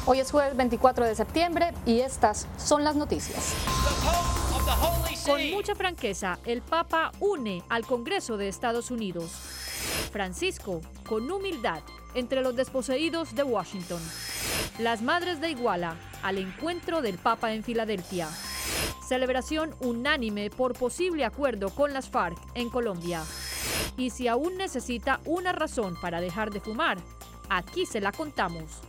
Hoy es jueves 24 de septiembre y estas son las noticias. Con mucha franqueza, el Papa une al Congreso de Estados Unidos. Francisco, con humildad, entre los desposeídos de Washington. Las Madres de Iguala, al encuentro del Papa en Filadelfia. Celebración unánime por posible acuerdo con las FARC en Colombia. Y si aún necesita una razón para dejar de fumar, aquí se la contamos.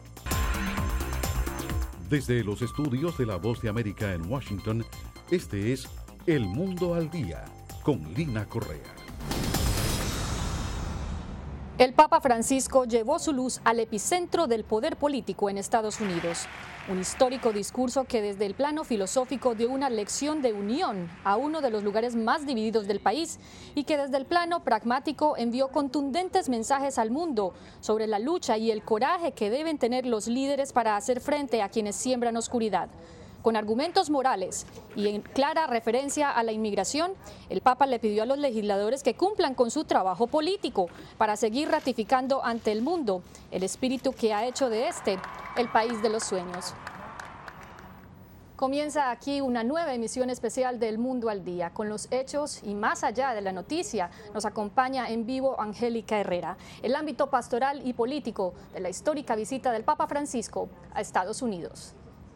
Desde los estudios de La Voz de América en Washington, este es El Mundo al Día, con Lina Correa. El Papa Francisco llevó su luz al epicentro del poder político en Estados Unidos. Un histórico discurso que desde el plano filosófico dio una lección de unión a uno de los lugares más divididos del país y que desde el plano pragmático envió contundentes mensajes al mundo sobre la lucha y el coraje que deben tener los líderes para hacer frente a quienes siembran oscuridad. Con argumentos morales y en clara referencia a la inmigración, el Papa le pidió a los legisladores que cumplan con su trabajo político para seguir ratificando ante el mundo el espíritu que ha hecho de este el país de los sueños. Comienza aquí una nueva emisión especial del Mundo al Día. Con los hechos y más allá de la noticia, nos acompaña en vivo Angélica Herrera. El ámbito pastoral y político de la histórica visita del Papa Francisco a Estados Unidos.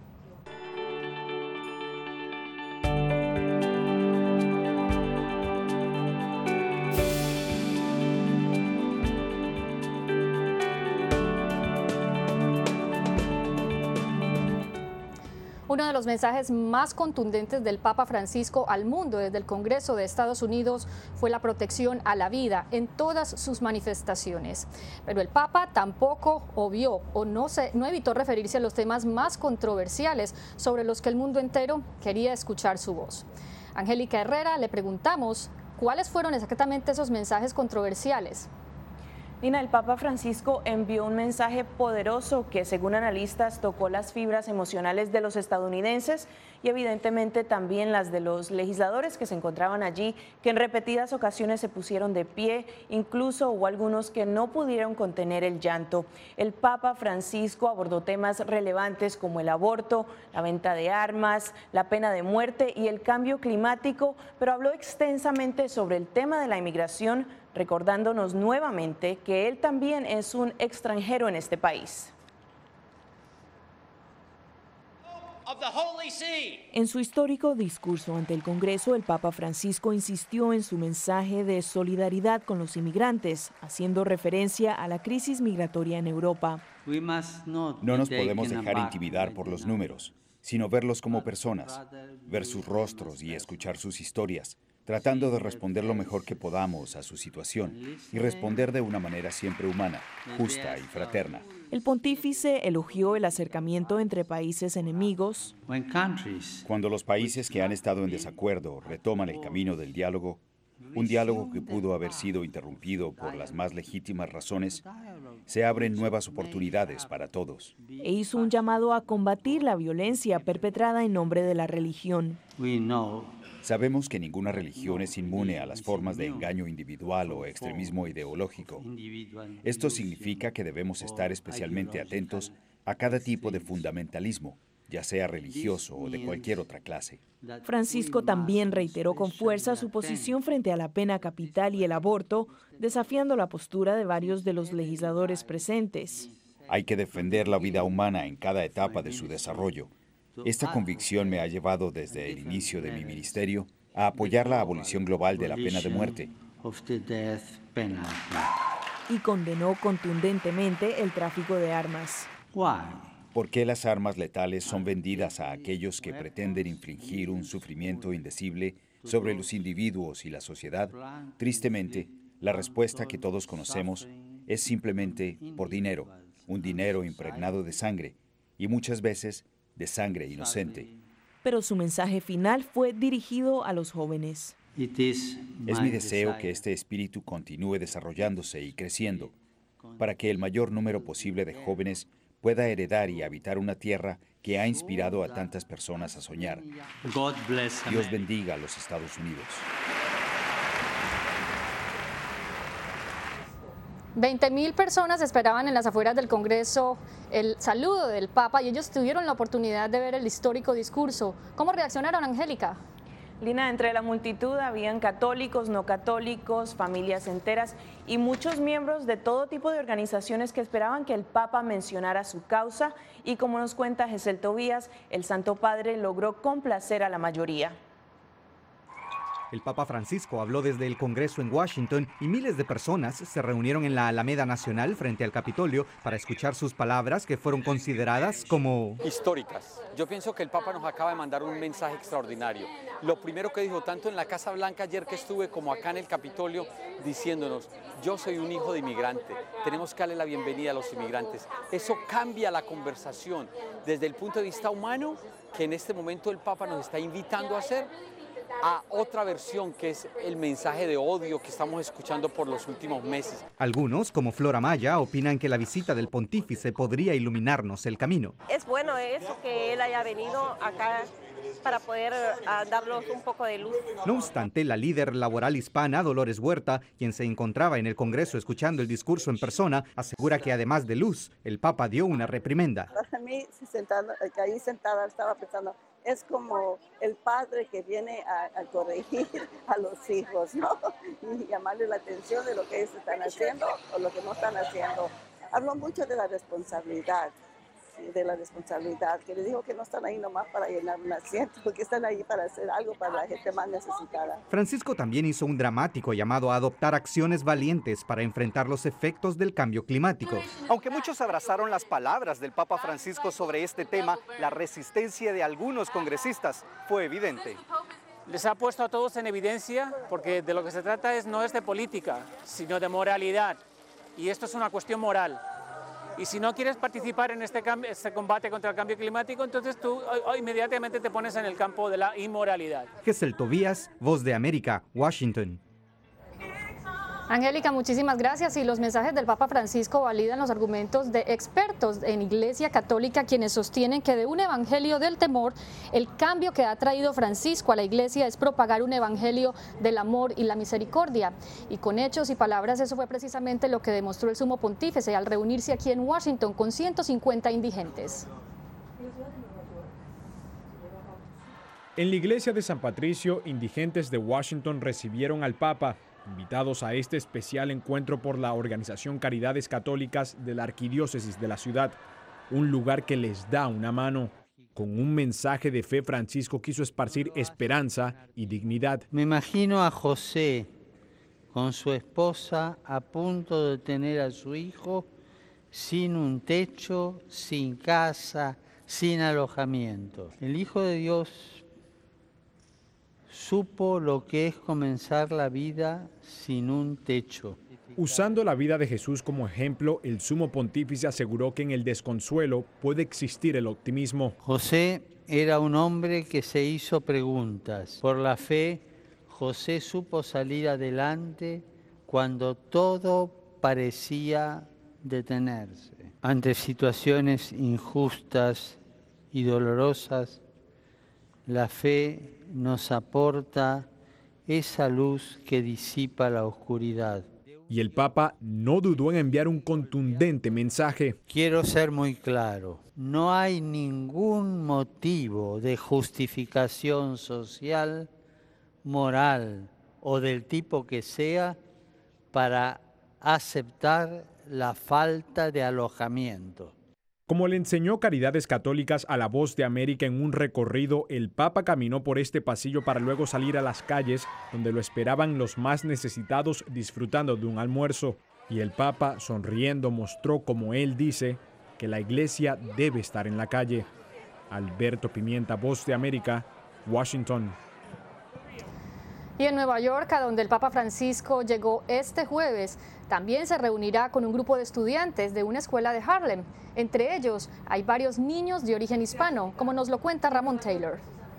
Uno de los mensajes más contundentes del Papa Francisco al mundo desde el Congreso de Estados Unidos fue la protección a la vida en todas sus manifestaciones. Pero el Papa tampoco obvió o no evitó referirse a los temas más controversiales sobre los que el mundo entero quería escuchar su voz. Angélica Herrera, le preguntamos cuáles fueron exactamente esos mensajes controversiales. Lina, el Papa Francisco envió un mensaje poderoso que, según analistas, tocó las fibras emocionales de los estadounidenses y evidentemente también las de los legisladores que se encontraban allí, que en repetidas ocasiones se pusieron de pie, incluso hubo algunos que no pudieron contener el llanto. El Papa Francisco abordó temas relevantes como el aborto, la venta de armas, la pena de muerte y el cambio climático, pero habló extensamente sobre el tema de la inmigración, recordándonos nuevamente que él también es un extranjero en este país. En su histórico discurso ante el Congreso, el Papa Francisco insistió en su mensaje de solidaridad con los inmigrantes, haciendo referencia a la crisis migratoria en Europa. No nos podemos dejar intimidar por los números, sino verlos como personas, ver sus rostros y escuchar sus historias, tratando de responder lo mejor que podamos a su situación y responder de una manera siempre humana, justa y fraterna. El pontífice elogió el acercamiento entre países enemigos. Cuando los países que han estado en desacuerdo retoman el camino del diálogo, un diálogo que pudo haber sido interrumpido por las más legítimas razones, se abren nuevas oportunidades para todos. E hizo un llamado a combatir la violencia perpetrada en nombre de la religión. Sabemos que ninguna religión es inmune a las formas de engaño individual o extremismo ideológico. Esto significa que debemos estar especialmente atentos a cada tipo de fundamentalismo, ya sea religioso o de cualquier otra clase. Francisco también reiteró con fuerza su posición frente a la pena capital y el aborto, desafiando la postura de varios de los legisladores presentes. Hay que defender la vida humana en cada etapa de su desarrollo. Esta convicción me ha llevado desde el inicio de mi ministerio a apoyar la abolición global de la pena de muerte. Y condenó contundentemente el tráfico de armas. ¿Por qué las armas letales son vendidas a aquellos que pretenden infligir un sufrimiento indecible sobre los individuos y la sociedad? Tristemente, la respuesta que todos conocemos es simplemente por dinero, un dinero impregnado de sangre y muchas veces de sangre inocente. Pero su mensaje final fue dirigido a los jóvenes. Es mi deseo que este espíritu continúe desarrollándose y creciendo, para que el mayor número posible de jóvenes pueda heredar y habitar una tierra que ha inspirado a tantas personas a soñar. Dios bendiga a los Estados Unidos. 20.000 personas esperaban en las afueras del Congreso el saludo del Papa y ellos tuvieron la oportunidad de ver el histórico discurso. ¿Cómo reaccionaron, Angélica? Lina, entre la multitud habían católicos, no católicos, familias enteras y muchos miembros de todo tipo de organizaciones que esperaban que el Papa mencionara su causa y, como nos cuenta Gesell Tobías, el Santo Padre logró complacer a la mayoría. El Papa Francisco habló desde el Congreso en Washington y miles de personas se reunieron en la Alameda Nacional frente al Capitolio para escuchar sus palabras que fueron consideradas como históricas. Yo pienso que el Papa nos acaba de mandar un mensaje extraordinario. Lo primero que dijo, tanto en la Casa Blanca ayer que estuve como acá en el Capitolio, diciéndonos, yo soy un hijo de inmigrante, tenemos que darle la bienvenida a los inmigrantes. Eso cambia la conversación desde el punto de vista humano, que en este momento el Papa nos está invitando a hacer, a otra versión que es el mensaje de odio que estamos escuchando por los últimos meses. Algunos, como Flora Maya, opinan que la visita del pontífice podría iluminarnos el camino. Es bueno eso que él haya venido acá para poder darnos un poco de luz. No obstante, la líder laboral hispana, Dolores Huerta, quien se encontraba en el Congreso escuchando el discurso en persona, asegura que además de luz, el Papa dio una reprimenda. Para mí, ahí sentada estaba pensando, es como el padre que viene a corregir a los hijos, ¿no? Y llamarle la atención de lo que ellos están haciendo o lo que no están haciendo. Habló mucho de la responsabilidad, que le dijo que no están ahí nomás para llenar un asiento, que están ahí para hacer algo para la gente más necesitada. Francisco también hizo un dramático llamado a adoptar acciones valientes para enfrentar los efectos del cambio climático. Aunque muchos abrazaron las palabras del Papa Francisco sobre este tema, la resistencia de algunos congresistas fue evidente. Les ha puesto a todos en evidencia porque de lo que se trata no es de política, sino de moralidad. Y esto es una cuestión moral. Y si no quieres participar en este combate contra el cambio climático, entonces tú inmediatamente te pones en el campo de la inmoralidad. Gesell Tobías, Voz de América, Washington. Angélica, muchísimas gracias. Y los mensajes del Papa Francisco validan los argumentos de expertos en Iglesia Católica, quienes sostienen que de un evangelio del temor, el cambio que ha traído Francisco a la Iglesia es propagar un evangelio del amor y la misericordia. Y con hechos y palabras, eso fue precisamente lo que demostró el Sumo Pontífice al reunirse aquí en Washington con 150 indigentes. En la iglesia de San Patricio, indigentes de Washington recibieron al Papa, invitados a este especial encuentro por la organización Caridades Católicas de la Arquidiócesis de la ciudad, un lugar que les da una mano. Con un mensaje de fe, Francisco quiso esparcir esperanza y dignidad. Me imagino a José con su esposa a punto de tener a su hijo sin un techo, sin casa, sin alojamiento. El Hijo de Dios supo lo que es comenzar la vida sin un techo. Usando la vida de Jesús como ejemplo, el Sumo Pontífice aseguró que en el desconsuelo puede existir el optimismo. José era un hombre que se hizo preguntas. Por la fe, José supo salir adelante cuando todo parecía detenerse. Ante situaciones injustas y dolorosas, la fe nos aporta esa luz que disipa la oscuridad. Y el Papa no dudó en enviar un contundente mensaje. Quiero ser muy claro, no hay ningún motivo de justificación social, moral o del tipo que sea para aceptar la falta de alojamiento. Como le enseñó Caridades Católicas a la Voz de América en un recorrido, el Papa caminó por este pasillo para luego salir a las calles donde lo esperaban los más necesitados disfrutando de un almuerzo. Y el Papa, sonriendo, mostró, como él dice, que la Iglesia debe estar en la calle. Alberto Pimienta, Voz de América, Washington. Y en Nueva York, a donde el Papa Francisco llegó este jueves, también se reunirá con un grupo de estudiantes de una escuela de Harlem. Entre ellos hay varios niños de origen hispano, como nos lo cuenta Ramón Taylor.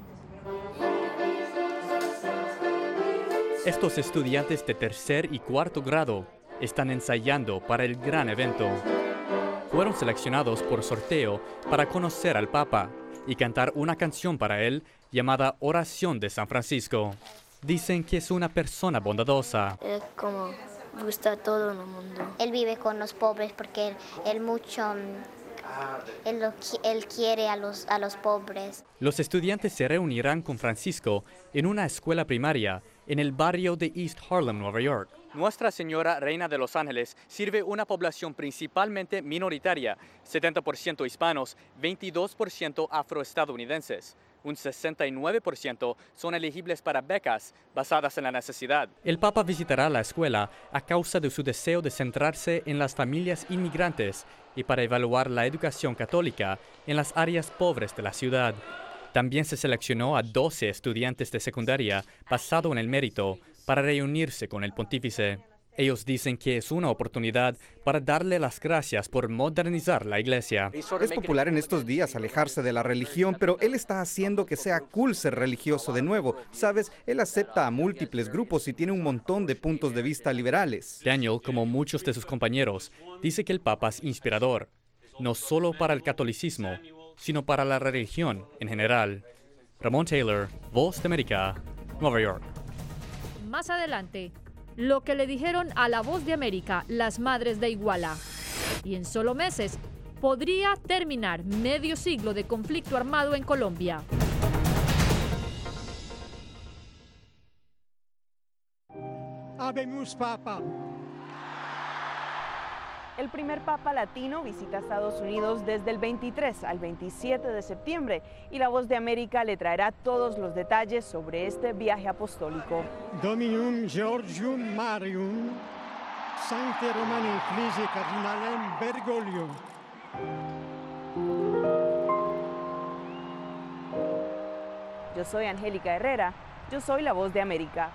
Estos estudiantes de tercer y cuarto grado están ensayando para el gran evento. Fueron seleccionados por sorteo para conocer al Papa y cantar una canción para él llamada Oración de San Francisco. Dicen que es una persona bondadosa. Es como gusta todo en el mundo. Él vive con los pobres porque él mucho Él quiere a los pobres. Los estudiantes se reunirán con Francisco en una escuela primaria en el barrio de East Harlem, Nueva York. Nuestra Señora Reina de los Ángeles sirve una población principalmente minoritaria, 70% hispanos, 22% afroestadounidenses. Un 69% son elegibles para becas basadas en la necesidad. El Papa visitará la escuela a causa de su deseo de centrarse en las familias inmigrantes y para evaluar la educación católica en las áreas pobres de la ciudad. También se seleccionó a 12 estudiantes de secundaria basado en el mérito para reunirse con el pontífice. Ellos dicen que es una oportunidad para darle las gracias por modernizar la iglesia. Es popular en estos días alejarse de la religión, pero él está haciendo que sea cool ser religioso de nuevo. Sabes, él acepta a múltiples grupos y tiene un montón de puntos de vista liberales. Daniel, como muchos de sus compañeros, dice que el Papa es inspirador, no solo para el catolicismo, sino para la religión en general. Ramón Taylor, Voz de América, Nueva York. Más adelante, lo que le dijeron a La Voz de América las madres de Iguala. Y en solo meses podría terminar medio siglo de conflicto armado en Colombia. Habemus Papa. El primer papa latino visita Estados Unidos desde el 23 al 27 de septiembre y La Voz de América le traerá todos los detalles sobre este viaje apostólico. Dominum Georgium Marium, Sancte Romani Ecclesiae Cardinalem Bergoglio. Yo soy Angélica Herrera, yo soy La Voz de América.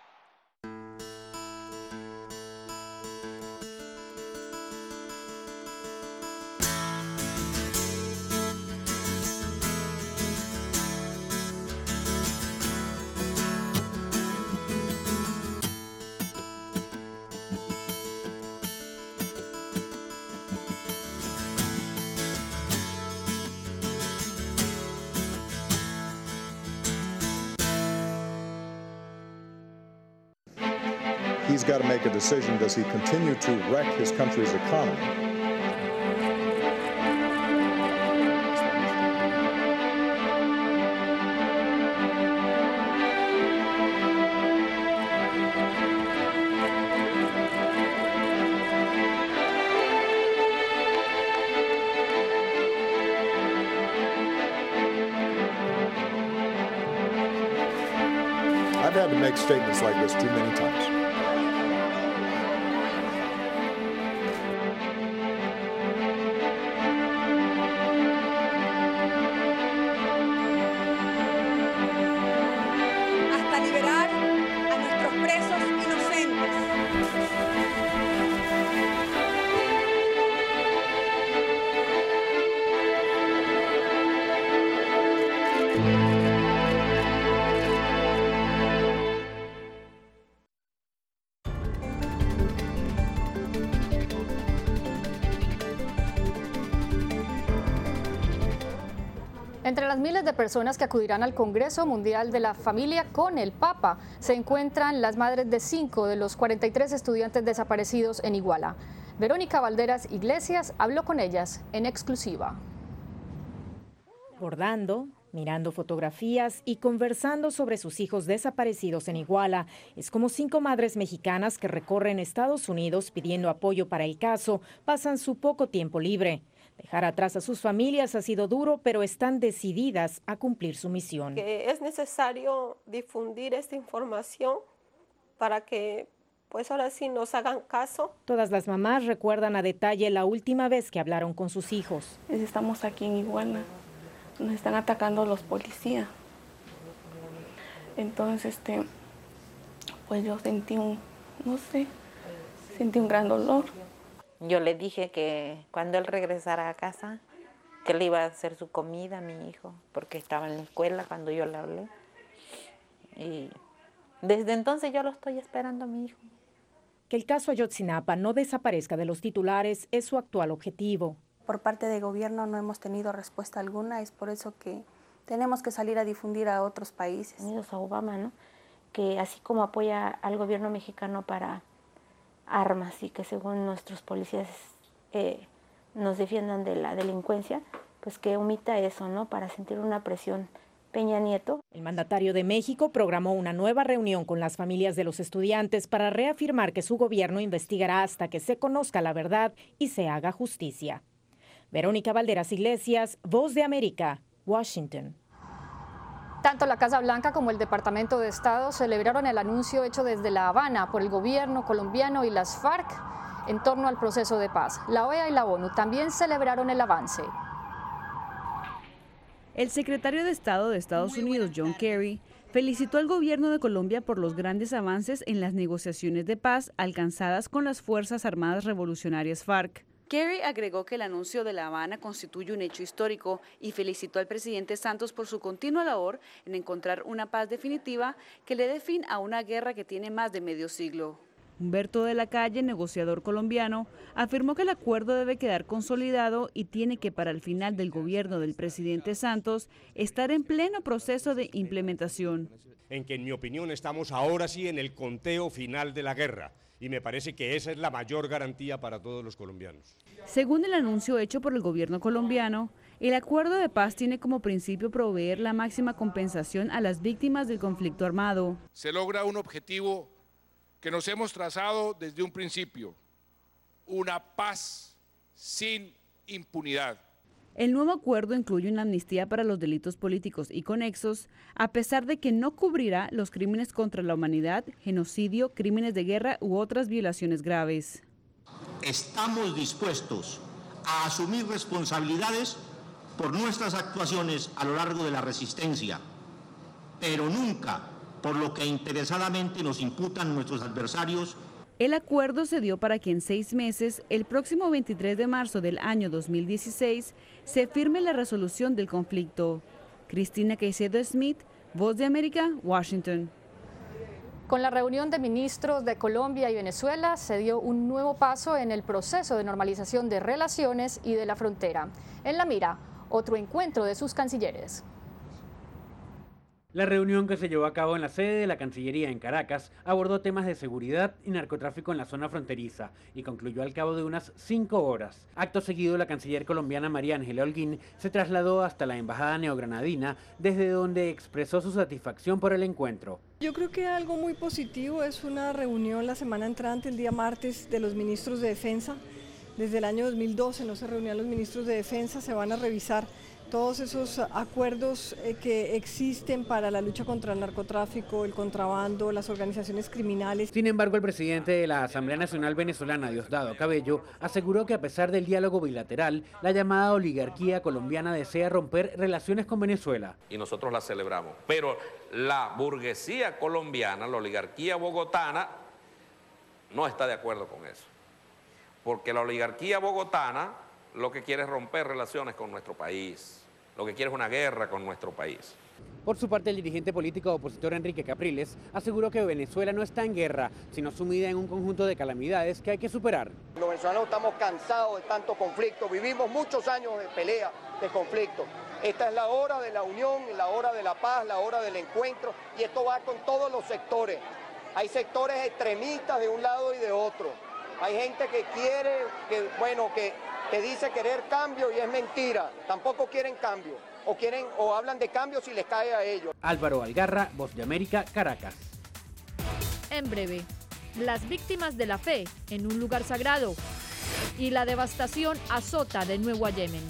He's got to make a decision. Does he continue to wreck his country's economy? I've had to make statements like this too many times. Entre las miles de personas que acudirán al Congreso Mundial de la Familia con el Papa se encuentran las madres de 5 de los 43 estudiantes desaparecidos en Iguala. Verónica Valderas Iglesias habló con ellas en exclusiva. Bordando, mirando fotografías y conversando sobre sus hijos desaparecidos en Iguala. Es como 5 madres mexicanas que recorren Estados Unidos pidiendo apoyo para el caso, pasan su poco tiempo libre. Dejar atrás a sus familias ha sido duro, pero están decididas a cumplir su misión. Que es necesario difundir esta información para que, pues ahora sí, nos hagan caso. Todas las mamás recuerdan a detalle la última vez que hablaron con sus hijos. Estamos aquí en Iguala, nos están atacando los policías. Entonces, pues yo sentí un gran dolor. Yo le dije que cuando él regresara a casa, que le iba a hacer su comida a mi hijo, porque estaba en la escuela cuando yo le hablé. Y desde entonces yo lo estoy esperando a mi hijo. Que el caso Ayotzinapa no desaparezca de los titulares es su actual objetivo. Por parte del gobierno no hemos tenido respuesta alguna, es por eso que tenemos que salir a difundir a otros países. Unidos a Obama, ¿no? Que así como apoya al gobierno mexicano para armas y que según nuestros policías nos defiendan de la delincuencia, pues que omita eso, ¿no? Para sentir una presión Peña Nieto. El mandatario de México programó una nueva reunión con las familias de los estudiantes para reafirmar que su gobierno investigará hasta que se conozca la verdad y se haga justicia. Verónica Valderas Iglesias, Voz de América, Washington. Tanto la Casa Blanca como el Departamento de Estado celebraron el anuncio hecho desde La Habana por el gobierno colombiano y las FARC en torno al proceso de paz. La OEA y la ONU también celebraron el avance. El secretario de Estado de Estados Unidos, John Kerry, felicitó al gobierno de Colombia por los grandes avances en las negociaciones de paz alcanzadas con las Fuerzas Armadas Revolucionarias FARC. Kerry agregó que el anuncio de La Habana constituye un hecho histórico y felicitó al presidente Santos por su continua labor en encontrar una paz definitiva que le dé fin a una guerra que tiene más de medio siglo. Humberto de la Calle, negociador colombiano, afirmó que el acuerdo debe quedar consolidado y tiene que, para el final del gobierno del presidente Santos, estar en pleno proceso de implementación. En que, en mi opinión, estamos ahora sí en el conteo final de la guerra, y me parece que esa es la mayor garantía para todos los colombianos. Según el anuncio hecho por el gobierno colombiano, el acuerdo de paz tiene como principio proveer la máxima compensación a las víctimas del conflicto armado. Se logra un objetivo que nos hemos trazado desde un principio, una paz sin impunidad. El nuevo acuerdo incluye una amnistía para los delitos políticos y conexos, a pesar de que no cubrirá los crímenes contra la humanidad, genocidio, crímenes de guerra u otras violaciones graves. Estamos dispuestos a asumir responsabilidades por nuestras actuaciones a lo largo de la resistencia, pero nunca por lo que interesadamente nos imputan nuestros adversarios. El acuerdo se dio para que en 6 meses, el próximo 23 de marzo del año 2016, se firme la resolución del conflicto. Cristina Caicedo Smith, Voz de América, Washington. Con la reunión de ministros de Colombia y Venezuela se dio un nuevo paso en el proceso de normalización de relaciones y de la frontera. En la mira, otro encuentro de sus cancilleres. La reunión que se llevó a cabo en la sede de la Cancillería en Caracas abordó temas de seguridad y narcotráfico en la zona fronteriza y concluyó al cabo de unas 5 horas. Acto seguido, la canciller colombiana María Ángela Holguín se trasladó hasta la embajada neogranadina, desde donde expresó su satisfacción por el encuentro. Yo creo que algo muy positivo es una reunión la semana entrante, el día martes, de los ministros de Defensa. Desde el año 2012 no se reunían los ministros de Defensa, se van a revisar todos esos acuerdos que existen para la lucha contra el narcotráfico, el contrabando, las organizaciones criminales. Sin embargo, el presidente de la Asamblea Nacional Venezolana, Diosdado Cabello, aseguró que a pesar del diálogo bilateral, la llamada oligarquía colombiana desea romper relaciones con Venezuela. Y nosotros la celebramos, pero la burguesía colombiana, la oligarquía bogotana, no está de acuerdo con eso. Porque la oligarquía bogotana lo que quiere es romper relaciones con nuestro país. Lo que quiere es una guerra con nuestro país. Por su parte, el dirigente político opositor Enrique Capriles aseguró que Venezuela no está en guerra, sino sumida en un conjunto de calamidades que hay que superar. Los venezolanos estamos cansados de tanto conflicto, vivimos muchos años de pelea, de conflicto. Esta es la hora de la unión, la hora de la paz, la hora del encuentro, y esto va con todos los sectores. Hay sectores extremistas de un lado y de otro. Hay gente que quiere, que dice querer cambio y es mentira. Tampoco quieren cambio. O hablan de cambio si les cae a ellos. Álvaro Algarra, Voz de América, Caracas. En breve, las víctimas de la fe en un lugar sagrado y la devastación azota de nuevo a Yemen.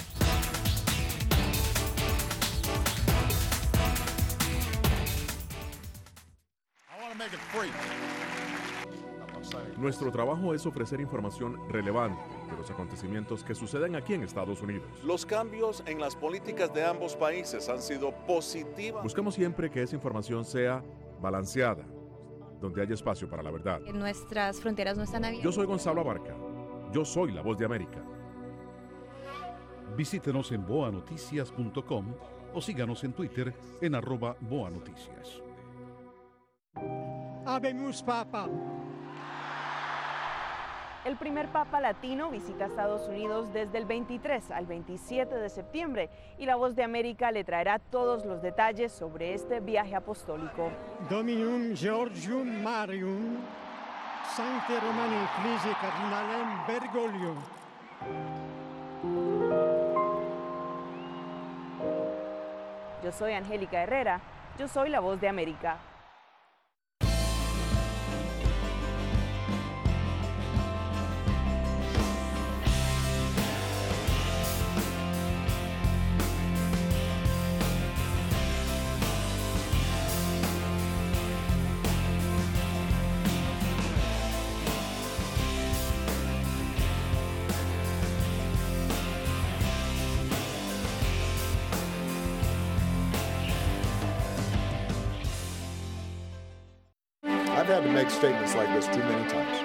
Nuestro trabajo es ofrecer información relevante de los acontecimientos que suceden aquí en Estados Unidos. Los cambios en las políticas de ambos países han sido positivas. Buscamos siempre que esa información sea balanceada, donde haya espacio para la verdad. Nuestras fronteras no están abiertas. Yo soy Gonzalo Abarca. Yo soy la Voz de América. Visítenos en boanoticias.com o síganos en Twitter en @boanoticias. Habemus Papa. El primer Papa latino visita Estados Unidos desde el 23 al 27 de septiembre y La Voz de América le traerá todos los detalles sobre este viaje apostólico. Dominum Georgium Marium, Sancte Romani Ecclesiae Cardinalem Bergoglio. Yo soy Angélica Herrera, yo soy La Voz de América. I've had to make statements like this too many times.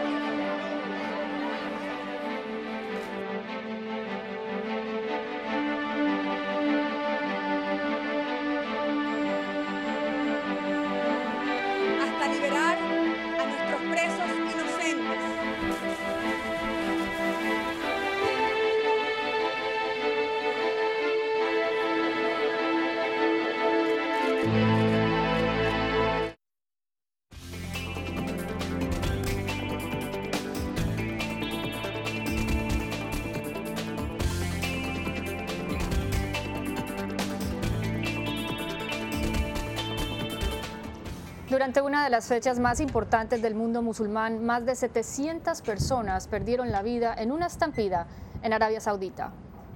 Hasta liberar a nuestros presos inocentes. Durante una de las fechas más importantes del mundo musulmán, más de 700 personas perdieron la vida en una estampida en Arabia Saudita.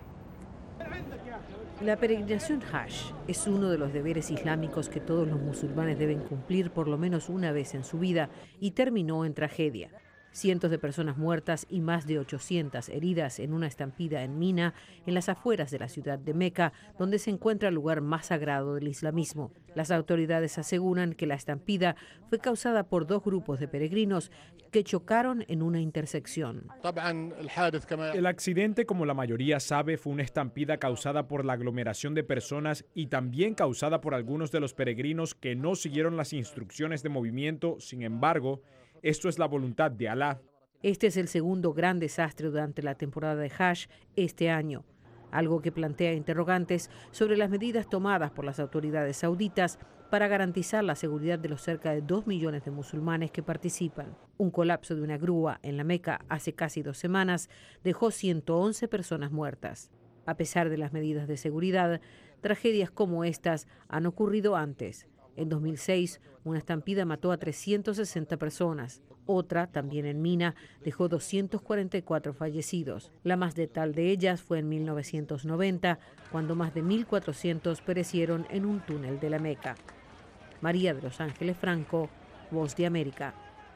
La peregrinación Hajj es uno de los deberes islámicos que todos los musulmanes deben cumplir por lo menos una vez en su vida y terminó en tragedia. Cientos de personas muertas y más de 800 heridas en una estampida en Mina, en las afueras de la ciudad de Meca, donde se encuentra el lugar más sagrado del islamismo. Las autoridades aseguran que la estampida fue causada por dos grupos de peregrinos que chocaron en una intersección. El accidente, como la mayoría sabe, fue una estampida causada por la aglomeración de personas y también causada por algunos de los peregrinos que no siguieron las instrucciones de movimiento. Sin embargo, esto es la voluntad de Alá. Este es el segundo gran desastre durante la temporada de Hajj este año, algo que plantea interrogantes sobre las medidas tomadas por las autoridades sauditas para garantizar la seguridad de los cerca de 2 millones de musulmanes que participan. Un colapso de una grúa en la Meca hace casi 2 semanas dejó 111 personas muertas. A pesar de las medidas de seguridad, tragedias como estas han ocurrido antes. En 2006, una estampida mató a 360 personas. Otra, también en Mina, dejó 244 fallecidos. La más letal de ellas fue en 1990, cuando más de 1.400 perecieron en un túnel de la Meca. María de los Ángeles Franco, Voz de América.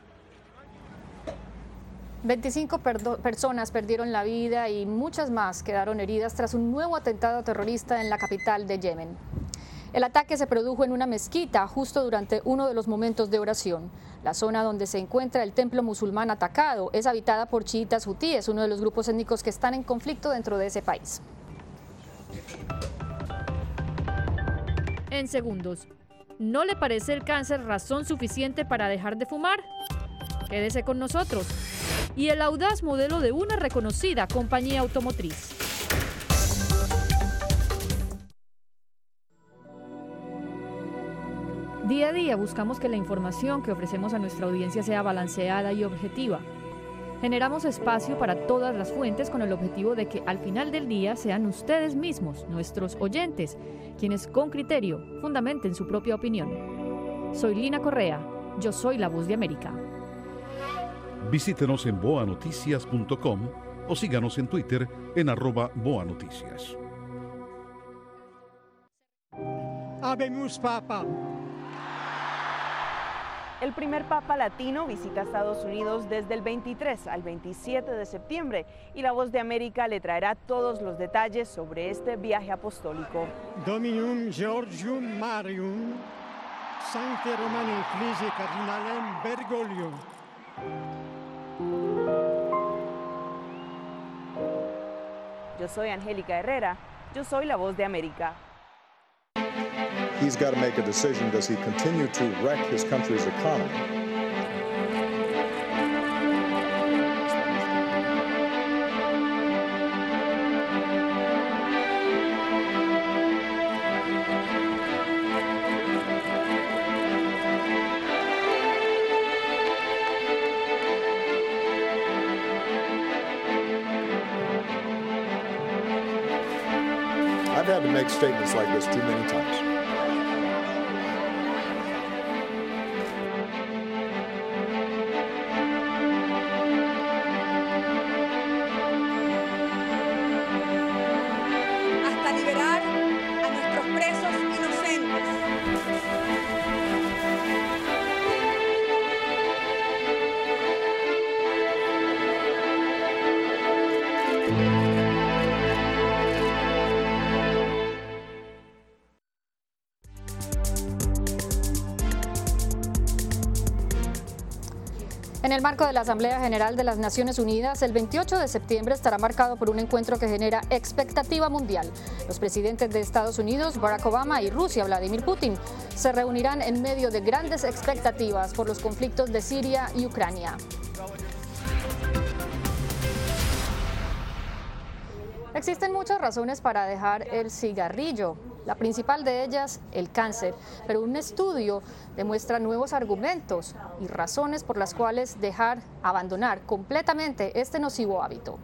25 personas perdieron la vida y muchas más quedaron heridas tras un nuevo atentado terrorista en la capital de Yemen. El ataque se produjo en una mezquita justo durante uno de los momentos de oración. La zona donde se encuentra el templo musulmán atacado es habitada por chiitas hutíes, uno de los grupos étnicos que están en conflicto dentro de ese país. En segundos, ¿no le parece el cáncer razón suficiente para dejar de fumar? Quédese con nosotros. Y el audaz modelo de una reconocida compañía automotriz. Día a día buscamos que la información que ofrecemos a nuestra audiencia sea balanceada y objetiva. Generamos espacio para todas las fuentes con el objetivo de que al final del día sean ustedes mismos, nuestros oyentes, quienes con criterio fundamenten su propia opinión. Soy Lina Correa, yo soy La Voz de América. Visítenos en boanoticias.com o síganos en Twitter en @boanoticias. Habemus Papa. El primer Papa latino visita Estados Unidos desde el 23 al 27 de septiembre y La Voz de América le traerá todos los detalles sobre este viaje apostólico. Dominum Georgium Marium, Sancte Romane Ecclesiae Cardinalem Bergoglio. Yo soy Angélica Herrera, yo soy La Voz de América. He's got to make a decision. Does he continue to wreck his country's economy? I've had to make statements like this too many times. Hasta liberar a nuestros presos inocentes. En el marco de la Asamblea General de las Naciones Unidas, el 28 de septiembre estará marcado por un encuentro que genera expectativa mundial. Los presidentes de Estados Unidos, Barack Obama, y Rusia, Vladimir Putin, se reunirán en medio de grandes expectativas por los conflictos de Siria y Ucrania. Existen muchas razones para dejar el cigarrillo, la principal de ellas, el cáncer, pero un estudio demuestra nuevos argumentos y razones por las cuales abandonar completamente este nocivo hábito.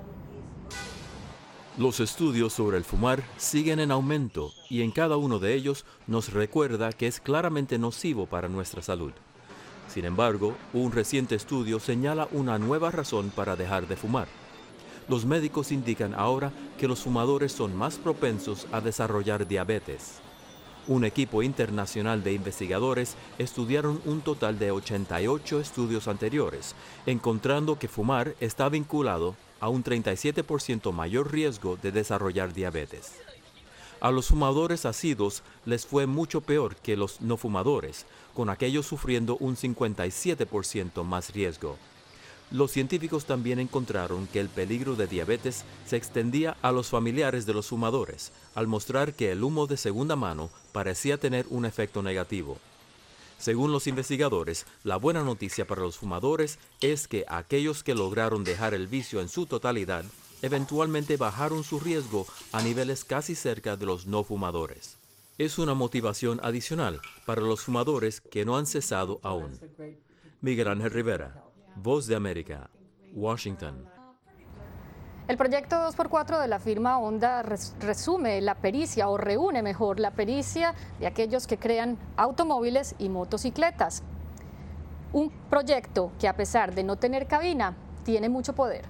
Los estudios sobre el fumar siguen en aumento y en cada uno de ellos nos recuerda que es claramente nocivo para nuestra salud. Sin embargo, un reciente estudio señala una nueva razón para dejar de fumar. Los médicos indican ahora que los fumadores son más propensos a desarrollar diabetes. Un equipo internacional de investigadores estudiaron un total de 88 estudios anteriores, encontrando que fumar está vinculado a un 37% mayor riesgo de desarrollar diabetes. A los fumadores asiduos les fue mucho peor que los no fumadores, con aquellos sufriendo un 57% más riesgo. Los científicos también encontraron que el peligro de diabetes se extendía a los familiares de los fumadores, al mostrar que el humo de segunda mano parecía tener un efecto negativo. Según los investigadores, la buena noticia para los fumadores es que aquellos que lograron dejar el vicio en su totalidad, eventualmente bajaron su riesgo a niveles casi cerca de los no fumadores. Es una motivación adicional para los fumadores que no han cesado aún. Miguel Ángel Rivera, Voz de América, Washington. El proyecto 2x4 de la firma Honda reúne mejor la pericia de aquellos que crean automóviles y motocicletas. Un proyecto que, a pesar de no tener cabina, tiene mucho poder.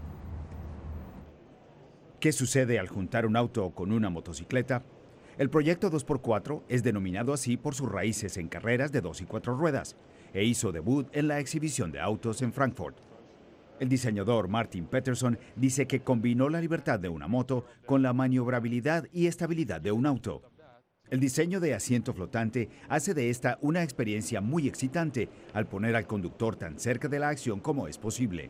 ¿Qué sucede al juntar un auto con una motocicleta? El proyecto 2x4 es denominado así por sus raíces en carreras de 2 y 4 ruedas e hizo debut en la exhibición de autos en Frankfurt. El diseñador Martin Peterson dice que combinó la libertad de una moto con la maniobrabilidad y estabilidad de un auto. El diseño de asiento flotante hace de esta una experiencia muy excitante al poner al conductor tan cerca de la acción como es posible.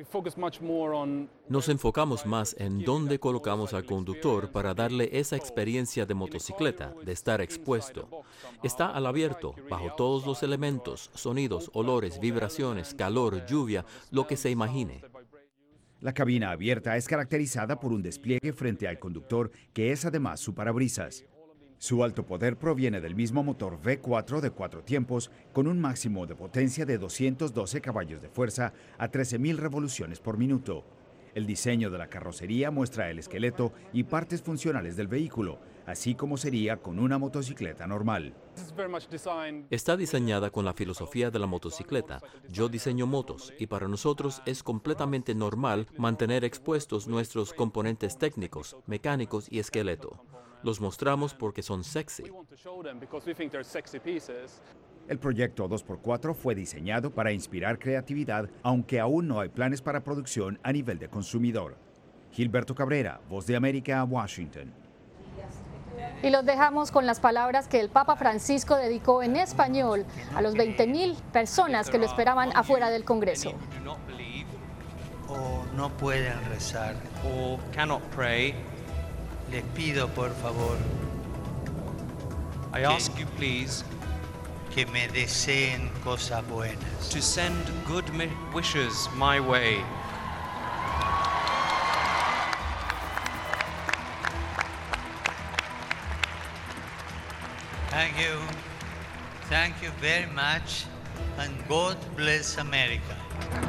Nos enfocamos más en dónde colocamos al conductor para darle esa experiencia de motocicleta, de estar expuesto. Está al abierto, bajo todos los elementos, sonidos, olores, vibraciones, calor, lluvia, lo que se imagine. La cabina abierta es caracterizada por un despliegue frente al conductor que es además su parabrisas. Su alto poder proviene del mismo motor V4 de 4 tiempos, con un máximo de potencia de 212 caballos de fuerza a 13.000 revoluciones por minuto. El diseño de la carrocería muestra el esqueleto y partes funcionales del vehículo, así como sería con una motocicleta normal. Está diseñada con la filosofía de la motocicleta. Yo diseño motos y para nosotros es completamente normal mantener expuestos nuestros componentes técnicos, mecánicos y esqueleto. Los mostramos porque son sexy. El proyecto 2x4 fue diseñado para inspirar creatividad, aunque aún no hay planes para producción a nivel de consumidor. Gilberto Cabrera, Voz de América, Washington. Y los dejamos con las palabras que el Papa Francisco dedicó en español a los 20.000 personas que lo esperaban afuera del Congreso. O no pueden rezar. O cannot pray. Les pido, por favor, I ask you, please, que me deseen cosas buenas. To send good wishes my way. Thank you. Thank you very much, and God bless America.